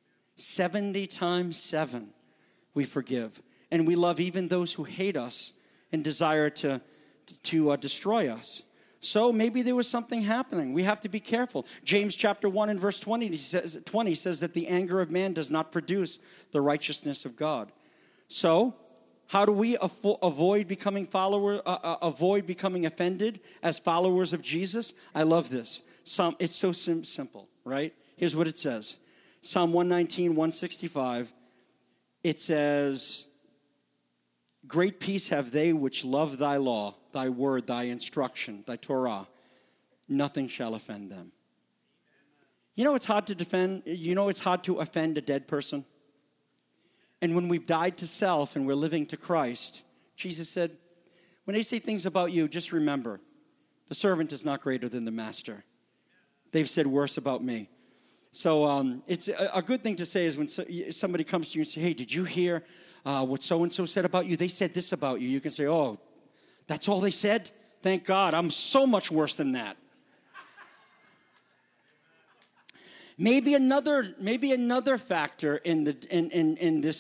70 times 7 we forgive, and we love even those who hate us and desire to destroy us. So maybe there was something happening. We have to be careful. James chapter 1 and verse 20 says that the anger of man does not produce the righteousness of God. So how do we avoid becoming offended as followers of Jesus? I love this. It's so simple, right? Here's what it says. Psalm 119, 165. It says, "Great peace have they which love thy law, thy word, thy instruction, thy Torah. Nothing shall offend them." It's hard to defend. It's hard to offend a dead person. And when we've died to self and we're living to Christ, Jesus said, when they say things about you, just remember, the servant is not greater than the master. They've said worse about me. So it's a good thing to say is when somebody comes to you and says, "Hey, did you hear what so-and-so said about you? They said this about you." You can say, "Oh, that's all they said? Thank God, I'm so much worse than that." Maybe another factor in this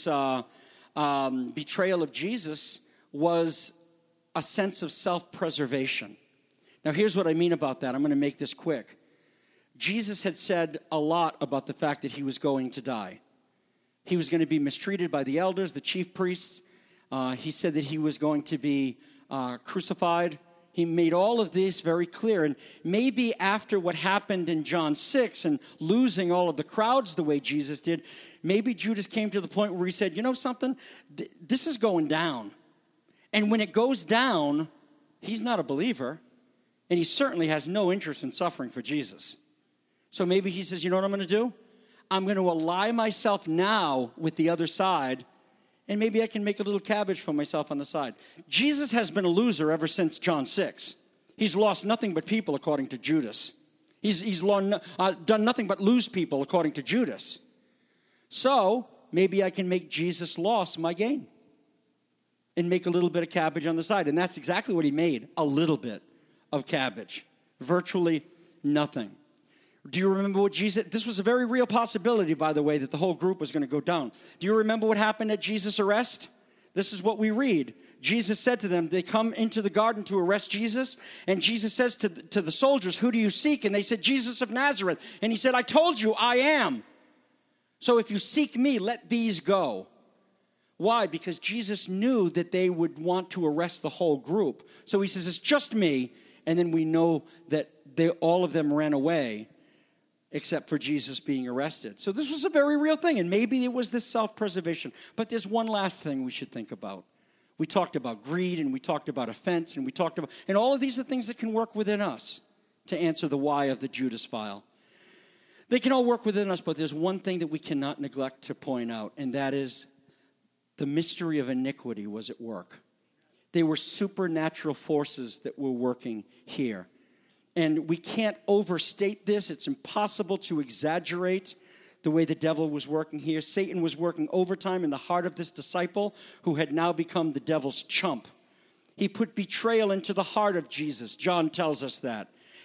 betrayal of Jesus was a sense of self-preservation. Now, here's what I mean about that. I'm going to make this quick. Jesus had said a lot about the fact that he was going to die. He was going to be mistreated by the elders, the chief priests. He said that he was going to be crucified. He made all of this very clear. And maybe after what happened in John 6 and losing all of the crowds the way Jesus did, maybe Judas came to the point where he said, "You know something? This is going down. And when it goes down, he's not a believer. And he certainly has no interest in suffering for Jesus." So maybe he says, "You know what I'm going to do? I'm going to ally myself now with the other side, and maybe I can make a little cabbage for myself on the side." Jesus has been a loser ever since John 6. He's lost nothing but people according to Judas. He's done nothing but lose people according to Judas. So maybe I can make Jesus' loss my gain and make a little bit of cabbage on the side. And that's exactly what he made, a little bit of cabbage. Virtually nothing. Do you remember what Jesus... This was a very real possibility, by the way, that the whole group was going to go down. Do you remember what happened at Jesus' arrest? This is what we read. Jesus said to them, they come into the garden to arrest Jesus, and Jesus says to the soldiers, "Who do you seek?" And they said, "Jesus of Nazareth." And he said, "I told you, I am. So if you seek me, let these go." Why? Because Jesus knew that they would want to arrest the whole group. So he says, "It's just me." And then we know that all of them ran away, except for Jesus being arrested. So this was a very real thing, and maybe it was this self-preservation. But there's one last thing we should think about. We talked about greed, and we talked about offense, and all of these are things that can work within us to answer the why of the Judas file. They can all work within us, but there's one thing that we cannot neglect to point out, and that is the mystery of iniquity was at work. They were supernatural forces that were working here. And we can't overstate this. It's impossible to exaggerate the way the devil was working here. Satan was working overtime in the heart of this disciple who had now become the devil's chump. He put betrayal into the heart of Jesus. John tells us that.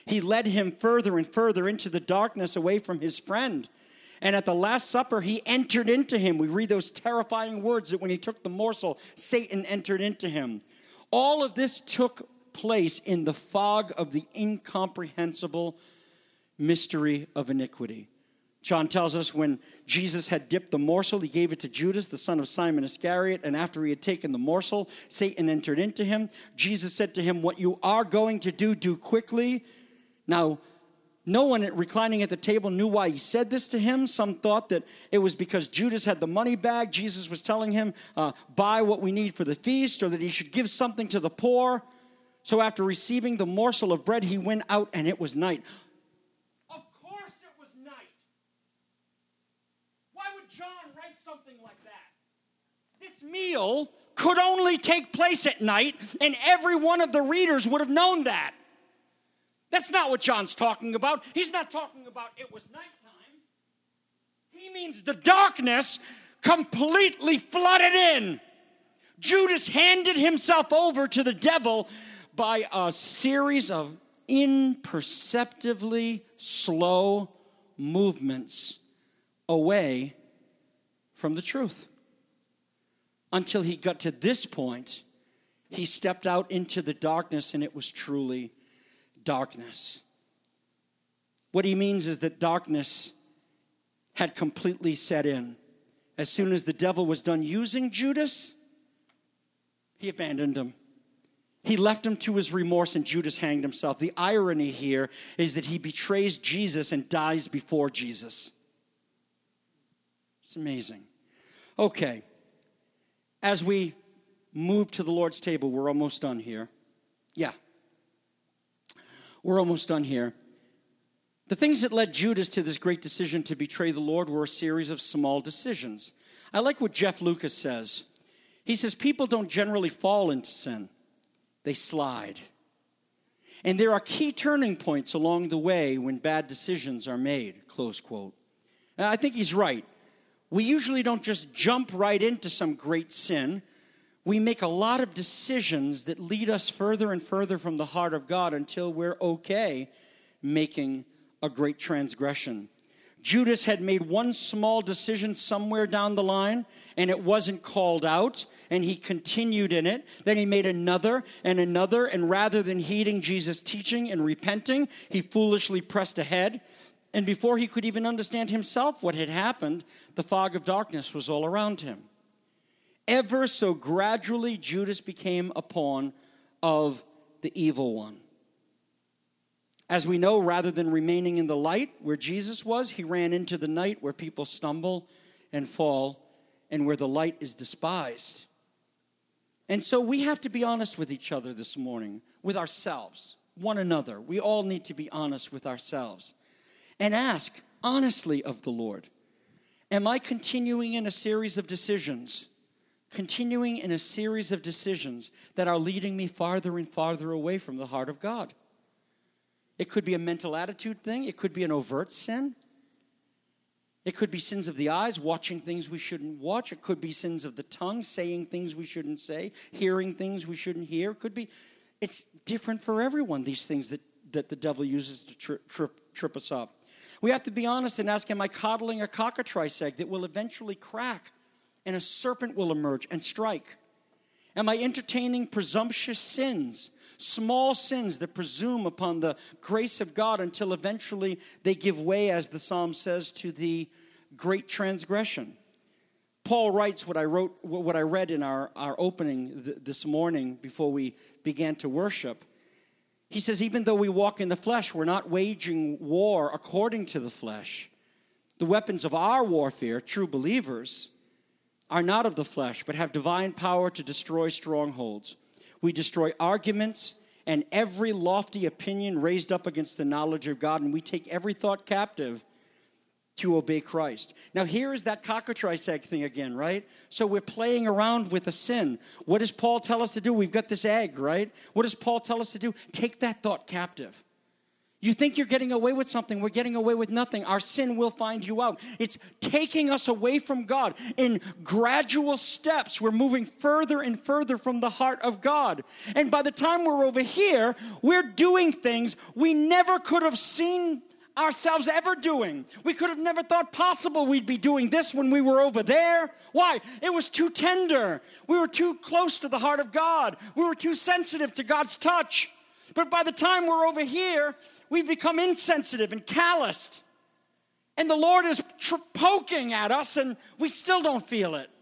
He led him further and further into the darkness away from his friend. And at the Last Supper, he entered into him. We read those terrifying words that when he took the morsel, Satan entered into him. All of this took place in the fog of the incomprehensible mystery of iniquity. John tells us when Jesus had dipped the morsel, he gave it to Judas, the son of Simon Iscariot, and after he had taken the morsel, Satan entered into him. Jesus said to him, "What you are going to do quickly." Now, no one reclining at the table knew why he said this to him. Some thought that it was because Judas had the money bag. Jesus was telling him, buy what we need for the feast, or that he should give something to the poor. So after receiving the morsel of bread, he went out, and it was night. Of course it was night. Why would John write something like that? This meal could only take place at night, and every one of the readers would have known that. That's not what John's talking about. He's not talking about it was nighttime. He means the darkness completely flooded in. Judas handed himself over to the devil by a series of imperceptibly slow movements away from the truth. Until he got to this point, he stepped out into the darkness, and it was truly darkness. What he means is that darkness had completely set in. As soon as the devil was done using Judas, he abandoned him. He left him to his remorse, and Judas hanged himself. The irony here is that he betrays Jesus and dies before Jesus. It's amazing. Okay. As we move to the Lord's table, we're almost done here. Yeah. We're almost done here. The things that led Judas to this great decision to betray the Lord were a series of small decisions. I like what Jeff Lucas says. He says, people don't generally fall into sin. They slide. And there are key turning points along the way when bad decisions are made, close quote. And I think he's right. We usually don't just jump right into some great sin. We make a lot of decisions that lead us further and further from the heart of God until we're okay making a great transgression. Judas had made one small decision somewhere down the line, and it wasn't called out, and he continued in it. Then he made another, and rather than heeding Jesus' teaching and repenting, he foolishly pressed ahead. And before he could even understand himself what had happened, the fog of darkness was all around him. Ever so gradually, Judas became a pawn of the evil one. As we know, rather than remaining in the light where Jesus was, he ran into the night where people stumble and fall and where the light is despised. And so we have to be honest with each other this morning, with ourselves, one another. We all need to be honest with ourselves and ask honestly of the Lord, am I continuing in a series of decisions that are leading me farther and farther away from the heart of God? It could be a mental attitude thing. It could be an overt sin. It could be sins of the eyes, watching things we shouldn't watch. It could be sins of the tongue, saying things we shouldn't say, hearing things we shouldn't hear. It could be, it's different for everyone, these things that the devil uses to trip us up. We have to be honest and ask, am I coddling a cockatrice egg that will eventually crack and a serpent will emerge and strike? Am I entertaining presumptuous sins, small sins that presume upon the grace of God until eventually they give way, as the psalm says, to the great transgression? Paul writes what I read in our opening this morning before we began to worship. He says, even though we walk in the flesh, we're not waging war according to the flesh. The weapons of our warfare, true believers, are not of the flesh, but have divine power to destroy strongholds. We destroy arguments and every lofty opinion raised up against the knowledge of God, and we take every thought captive to obey Christ. Now, here is that cockatrice egg thing again, right? So we're playing around with a sin. What does Paul tell us to do? We've got this egg, right? What does Paul tell us to do? Take that thought captive. You think you're getting away with something. We're getting away with nothing. Our sin will find you out. It's taking us away from God. In gradual steps, we're moving further and further from the heart of God. And by the time we're over here, we're doing things we never could have seen ourselves ever doing. We could have never thought possible we'd be doing this when we were over there. Why? It was too tender. We were too close to the heart of God. We were too sensitive to God's touch. But by the time we're over here, we've become insensitive and calloused. And the Lord is poking at us and we still don't feel it.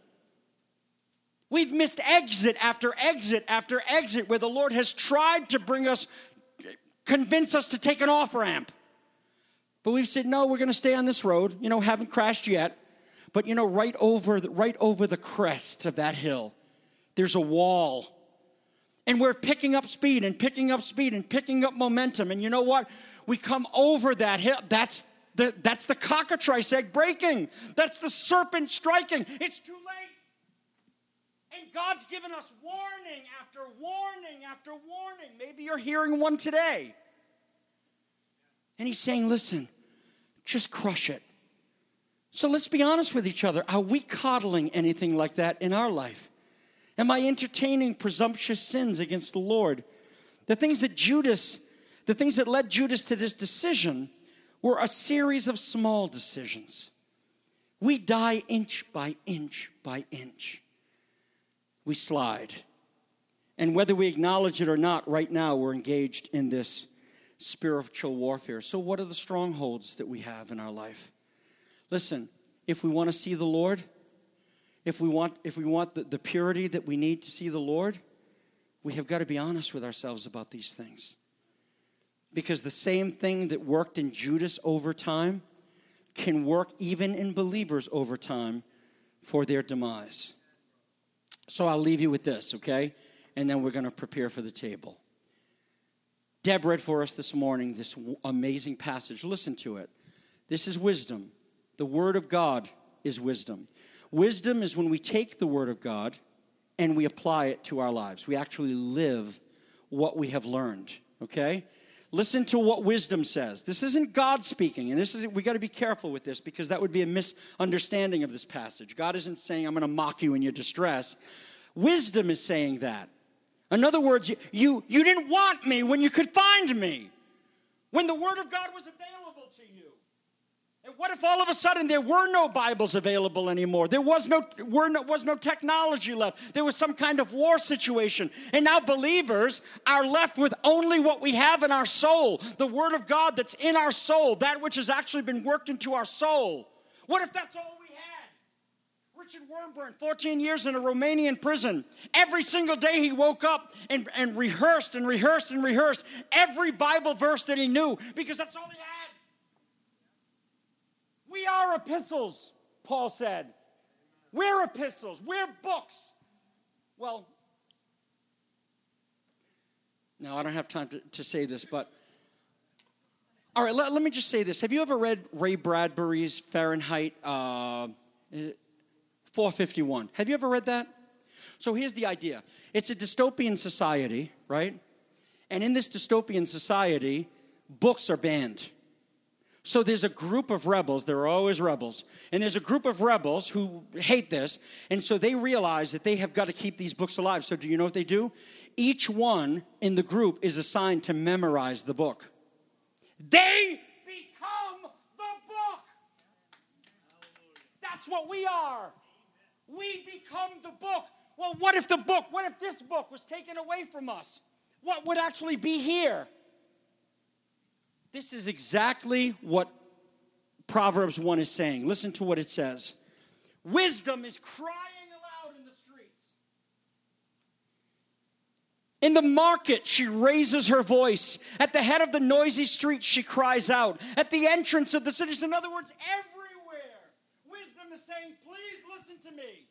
We've missed exit after exit after exit where the Lord has tried to convince us to take an off-ramp. But we've said, no, we're going to stay on this road. Haven't crashed yet. But, right over the crest of that hill, there's a wall. And we're picking up speed and picking up speed and picking up momentum. And you know what? We come over that hill. That's the cockatrice egg breaking. That's the serpent striking. It's too late. And God's given us warning after warning after warning. Maybe you're hearing one today. And he's saying, listen, just crush it. So let's be honest with each other. Are we coddling anything like that in our life? Am I entertaining presumptuous sins against the Lord? The things that led Judas to this decision were a series of small decisions. We die inch by inch by inch. We slide. And whether we acknowledge it or not, right now we're engaged in this spiritual warfare. So what are the strongholds that we have in our life? Listen, if we want to see the Lord, if we want the purity that we need to see the Lord, we have got to be honest with ourselves about these things. Because the same thing that worked in Judas over time can work even in believers over time for their demise. So I'll leave you with this, okay? And then we're going to prepare for the table. Deb read for us this morning this amazing passage. Listen to it. This is wisdom. The Word of God is wisdom. Wisdom is when we take the Word of God and we apply it to our lives. We actually live what we have learned, okay? Listen to what wisdom says. This isn't God speaking, and we got to be careful with this because that would be a misunderstanding of this passage. God isn't saying, I'm going to mock you in your distress. Wisdom is saying that. In other words, you didn't want me when you could find me, when the Word of God was available to you. And what if all of a sudden there were no Bibles available anymore? There was no technology left. There was some kind of war situation. And now believers are left with only what we have in our soul, the Word of God that's in our soul, that which has actually been worked into our soul. What if that's all we had? Richard Wurmbrand, 14 years in a Romanian prison. Every single day he woke up and rehearsed and rehearsed and rehearsed every Bible verse that he knew because that's all he had. We are epistles, Paul said. We're epistles. We're books. Well, now I don't have time to say this, but all right, let me just say this. Have you ever read Ray Bradbury's Fahrenheit 451? Have you ever read that? So here's the idea. It's a dystopian society, right? And in this dystopian society, books are banned. So there's a group of rebels, there are always rebels, and there's a group of rebels who hate this, and so they realize that they have got to keep these books alive. So do you know what they do? Each one in the group is assigned to memorize the book. They become the book. That's what we are. We become the book. Well, what if this book was taken away from us? What would actually be here? This is exactly what Proverbs 1 is saying. Listen to what it says. Wisdom is crying aloud in the streets. In the market, she raises her voice. At the head of the noisy street, she cries out. At the entrance of the cities, in other words, everywhere, wisdom is saying, please listen to me.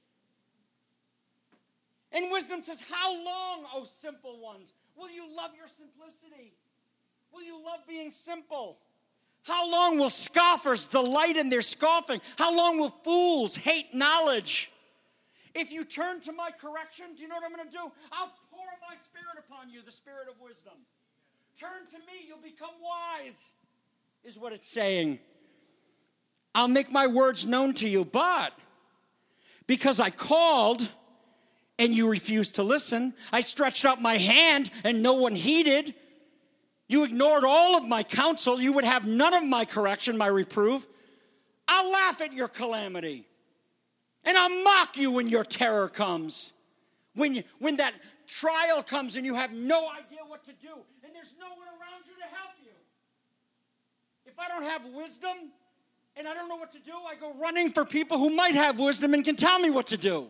And wisdom says, how long, O simple ones, will you love your simplicity? Will you love being simple? How long will scoffers delight in their scoffing? How long will fools hate knowledge? If you turn to my correction, do you know what I'm going to do? I'll pour my spirit upon you, the spirit of wisdom. Turn to me, you'll become wise, is what it's saying. I'll make my words known to you, but because I called and you refused to listen, I stretched out my hand and no one heeded. You ignored all of my counsel. You would have none of my correction, my reproof. I'll laugh at your calamity. And I'll mock you when your terror comes. When that trial comes and you have no idea what to do. And there's no one around you to help you. If I don't have wisdom and I don't know what to do, I go running for people who might have wisdom and can tell me what to do.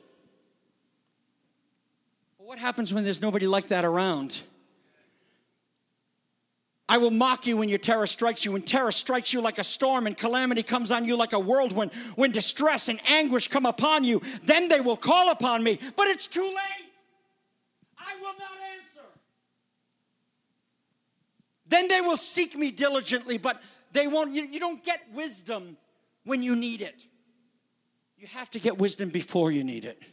But what happens when there's nobody like that around? I will mock you when your terror strikes you. When terror strikes you like a storm and calamity comes on you like a whirlwind, when distress and anguish come upon you, then they will call upon me. But it's too late. I will not answer. Then they will seek me diligently, but they won't. You don't get wisdom when you need it. You have to get wisdom before you need it.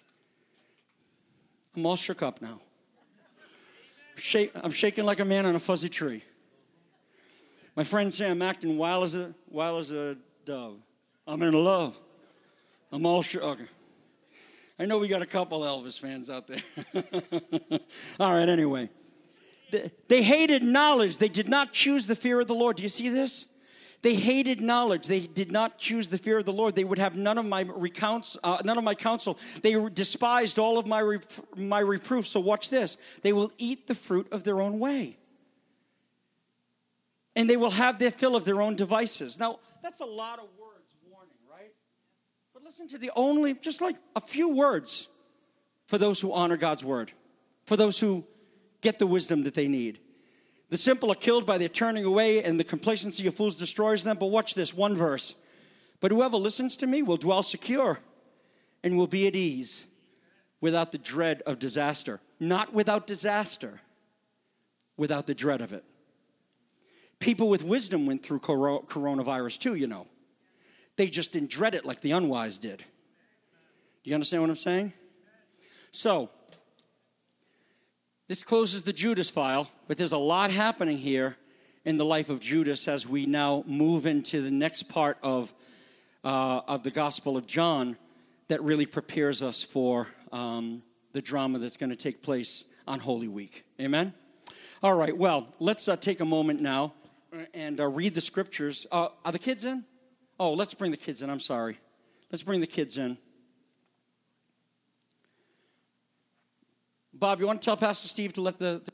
I'm all shook up now. I'm shaking like a man on a fuzzy tree. My friends say I'm acting wild as a dove. I'm in love. I'm all shook. Okay. I know we got a couple Elvis fans out there. All right, anyway. They hated knowledge. They did not choose the fear of the Lord. Do you see this? They hated knowledge. They did not choose the fear of the Lord. They would have none of my counsel. They despised all of my reproof. So watch this. They will eat the fruit of their own way. And they will have their fill of their own devices. Now, that's a lot of words warning, right? But listen to just like a few words for those who honor God's word, for those who get the wisdom that they need. The simple are killed by their turning away, and the complacency of fools destroys them. But watch this, one verse. But whoever listens to me will dwell secure and will be at ease without the dread of disaster. Not without disaster, without the dread of it. People with wisdom went through coronavirus too, you know. They just didn't dread it like the unwise did. Do you understand what I'm saying? So, this closes the Judas file, but there's a lot happening here in the life of Judas as we now move into the next part of the Gospel of John that really prepares us for the drama that's going to take place on Holy Week. Amen? All right, well, let's take a moment now and read the scriptures. Are the kids in? Oh, let's bring the kids in. I'm sorry. Let's bring the kids in. Bob, you want to tell Pastor Steve to let the